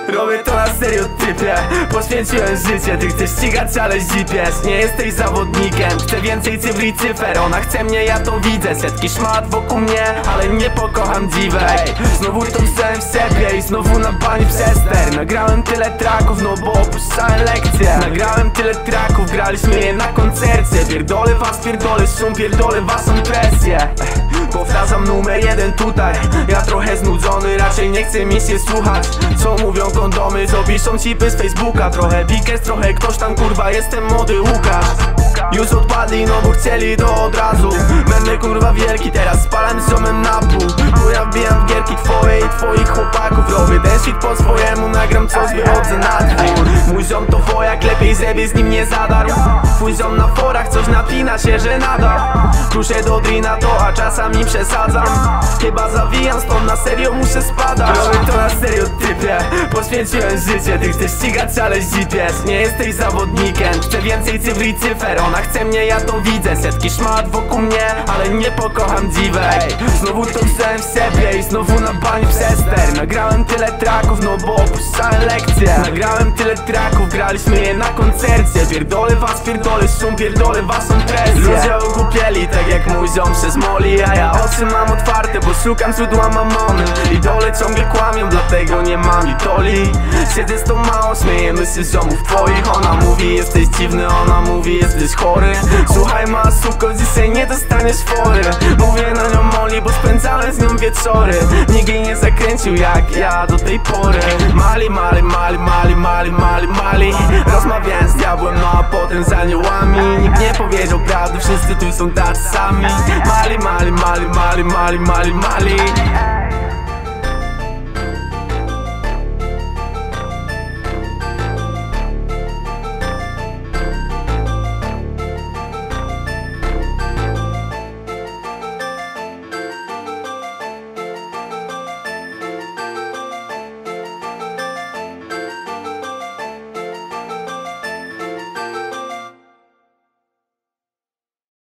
Robię to na stereotypie, poświęciłem życie. Ty chcesz ścigać, ale zipiesz. Nie jesteś zawodnikiem, chcę więcej cyfr i cyfer. Ona chce mnie, ja to widzę. Setki szmat wokół mnie, ale nie pokocham dziwek. Znowu to wstałem w sobie i znowu na bani przester. Nagrałem tyle traków, no bo opuszczałem lekcje. Nagrałem tyle traków, graliśmy je na koncercie. Pierdolę was, pierdolę szum, pierdolę waszą presję. Powtarzam numer jeden tutaj. Ja trochę znudzony, raczej nie chce mi się słuchać. Co mówią kondomy, co piszą cipy z Facebooka. Trochę Bikers, trochę ktoś tam, kurwa, jestem młody Łukasz. Już odpadli, no bo chcieli to od razu. Będę kurwa wielki, teraz spalam z ziomem na pół. Bo ja wbijam w gierki twoje i twoich chłopaków. Robię ten shit po swojemu, nagram coś, wychodzę na dwór. Mój ziom to wojak, lepiej żeby z nim nie zadarł. Twój ziom na forach coś napina się, że nada. Kruszę do drina to, a czasami przesadzam. Chyba zawijam, stąd na serio muszę spadać. Robię to na stereotypie, poświęciłem życie. Ty chcesz ścigać, ale zipiesz. Nie jesteś zawodnikiem, chcę więcej cyfr i cyfer. Ona chce mnie, ja to widzę. Setki szmat wokół mnie, ale nie pokocham dziwek. Znowu to wstałem w sobie i znowu na bani przester. Nagrałem tyle traków, no bo opuszczałem lekcje. Nagrałem tyle traków, graliśmy je na koncercie. Pierdolę was, pierdolę szum, pierdolę waszą presję. Ludzie ogłupieli, tak jak mój ziom przez moli. A ja oczy mam otwarte, bo szukam źródła mamony. Idole ciągle kłamią, dlatego nie mam idoli. Siedzę z tą małą, śmiejemy się z ziomów twoich. Ona mówi, jesteś dziwny, ona mówi, jesteś chory. Słuchaj ma suko, dzisiaj nie dostaniesz fory. Mówię na nią moli, bo spędzałem z nią wieczory. Nikt jej nie zakręcił jak ja do tej pory. Mali, mali, mali, mali, mali, mali, mali. Rozmawiałem z diabłem, no a potem z aniołami. Nikt nie powiedział prawdy, wszyscy tu są tacy sami. Mali, mali, mali, mali, mali, mali, mali.